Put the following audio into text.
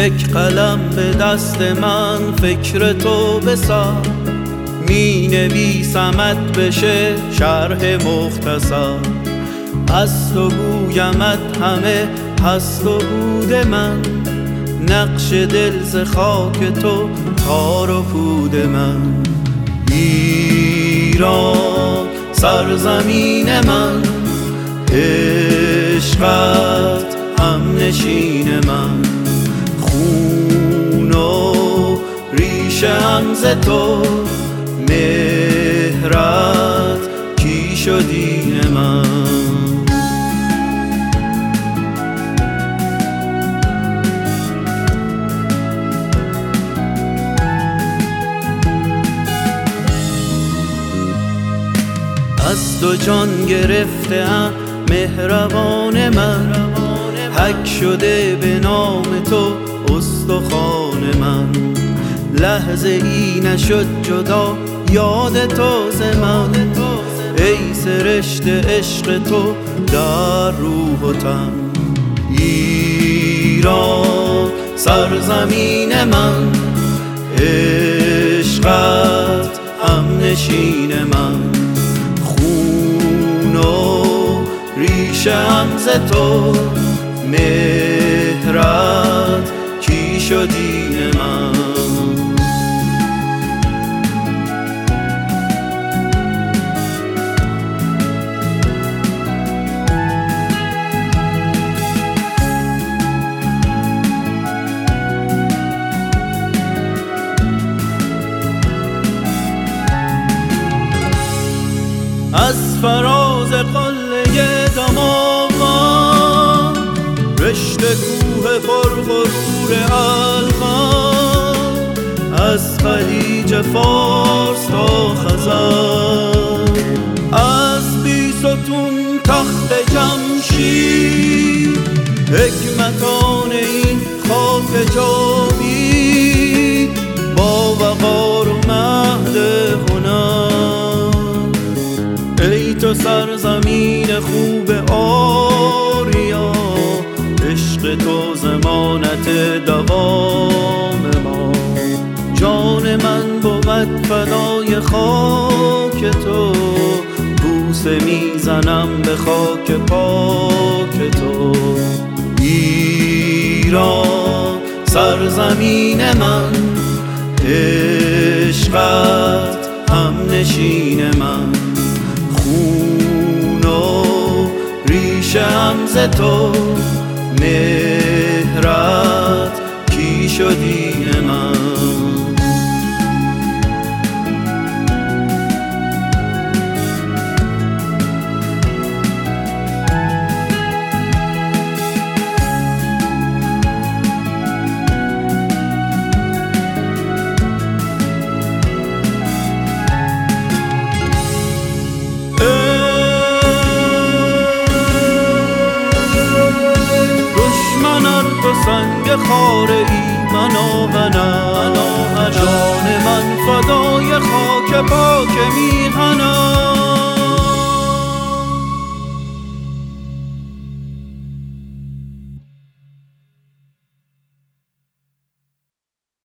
یک قلم به دست من فکر تو بسار، می نویسمت بشه شرح مختصر. از تو گویمت همه هست و بود من، نقش دل ز خاک تو تار و پود من. ایران سرزمین من، عشقت هم نشین من. خون و ریشه هم ز تو، مهرت کیش و دین من. از تو جان گرفته‌ام مهربان من، حک شده به نام تو استخوان من. لحظه ای نشد جدا یاد تو ز من، ای سرشته عشق تو در روح و تن. ایران سرزمین من، عشقت هم نشین من. خون و ریشه هم ز تو، مهرت کیش و دین من. از فراز قله دماوند، رشته کوه پرغرور القم. از خلیج فارس تا خزر، از بیستون تخت جمشید. حکمتان این خاک جاوید، با وقار و مهد هنر. ای تو سرزمین خوب آریا، عشق تو ضمانت دوام ما. جان من بود فدای خاک تو، بوسه میزنم به خاک پاک تو. ایران سرزمین من، عشقت هم نشین من. خون و ریشه هم ز تو، مهرت کیش و دین من. سنگ خاره ای من آهنم، جان من فدای خاک پاک میهنم.